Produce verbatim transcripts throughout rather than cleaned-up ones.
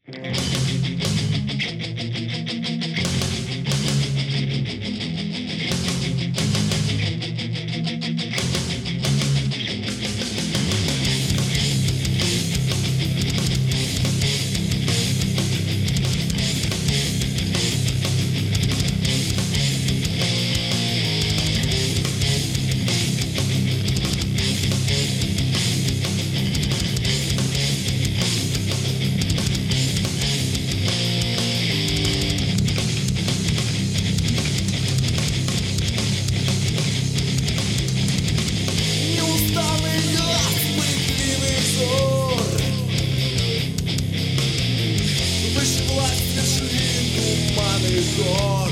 Гор.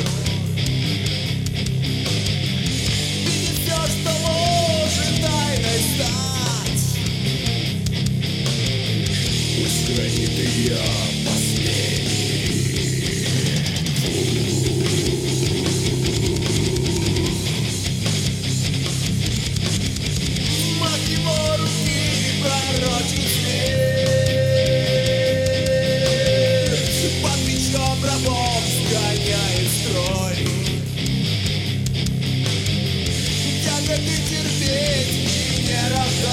Видит все, что может тайной стать. Пусть гранит ее последний. Мать его руки пророчит смерть. Под мечом рабов сгоняет строй. Тяготы терпеть и не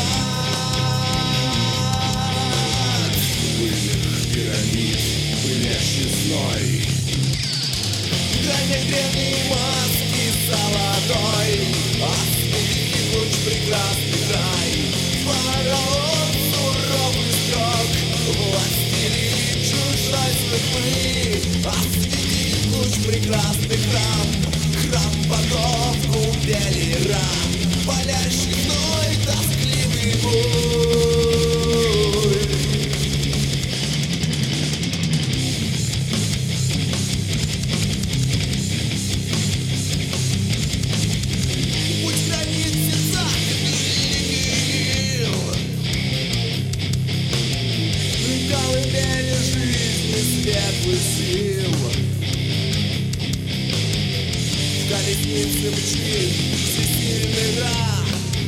роптать. Пыльных пирамид, пылящий зной. Гранит древней маски золотой. Освети луч прекрасный край. Фараон суровый строг, властелин чужой судьбы. Освети луч прекрасный храм, храм богов Кумбелира, палящий гной тоскливый боль. Пусть хранит в сердцах ил колыбели жизни светлых сил. В колеснице мчит всесильный раб.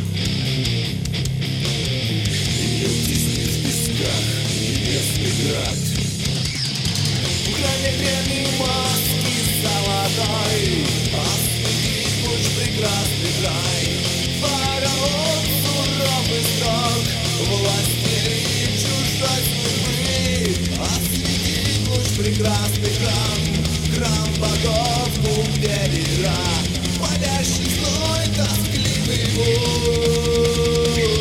Ее тиснет в песках небесный град. В храме древней маски золотой осветит луч прекрасный край. Фараон суровый строг, властелин чужой судьбы. Осветит луч прекрасный храм, храм богов Кумбелира, палящий зной тоскливый боль.